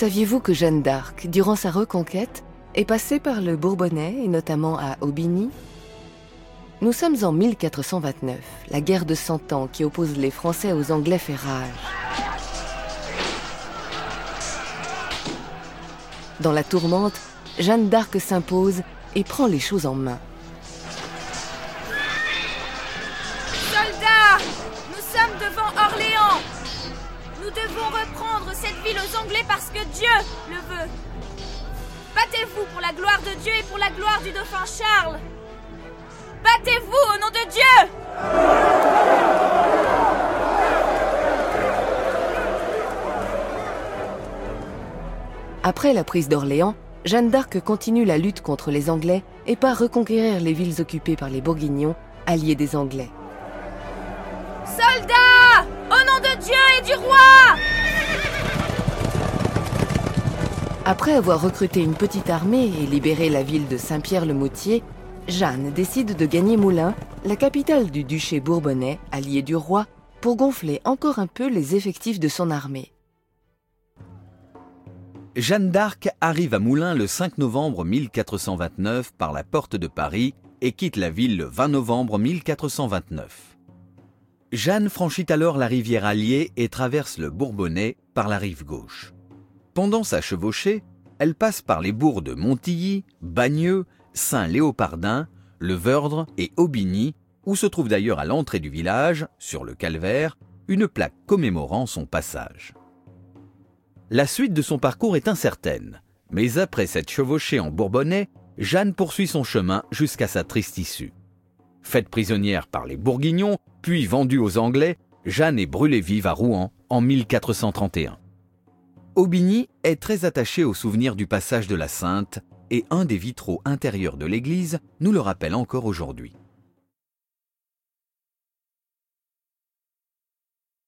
Saviez-vous que Jeanne d'Arc, durant sa reconquête, est passée par le Bourbonnais et notamment à Aubigny? Nous sommes en 1429, la guerre de 100 ans qui oppose les Français aux Anglais fait rage. Dans la tourmente, Jeanne d'Arc s'impose et prend les choses en main. Soldats, nous sommes devant Orléans. Nous devons reprendre cette ville aux Anglais parce que Dieu le veut. Battez-vous pour la gloire de Dieu et pour la gloire du dauphin Charles. Battez-vous au nom de Dieu! Après la prise d'Orléans, Jeanne d'Arc continue la lutte contre les Anglais et part reconquérir les villes occupées par les Bourguignons, alliés des Anglais. Soldats, au nom de Dieu et du roi! Après avoir recruté une petite armée et libéré la ville de Saint-Pierre-le-Moutier, Jeanne décide de gagner Moulins, la capitale du duché bourbonnais, allié du roi, pour gonfler encore un peu les effectifs de son armée. Jeanne d'Arc arrive à Moulins le 5 novembre 1429 par la porte de Paris et quitte la ville le 20 novembre 1429. Jeanne franchit alors la rivière Allier et traverse le Bourbonnais par la rive gauche. Pendant sa chevauchée, elle passe par les bourgs de Montilly, Bagneux, Saint-Léopardin, Le Veurdre et Aubigny, où se trouve d'ailleurs à l'entrée du village, sur le calvaire, une plaque commémorant son passage. La suite de son parcours est incertaine, mais après cette chevauchée en Bourbonnais, Jeanne poursuit son chemin jusqu'à sa triste issue. Faite prisonnière par les Bourguignons, puis vendue aux Anglais, Jeanne est brûlée vive à Rouen en 1431. Aubigny est très attaché au souvenir du passage de la Sainte et un des vitraux intérieurs de l'église nous le rappelle encore aujourd'hui.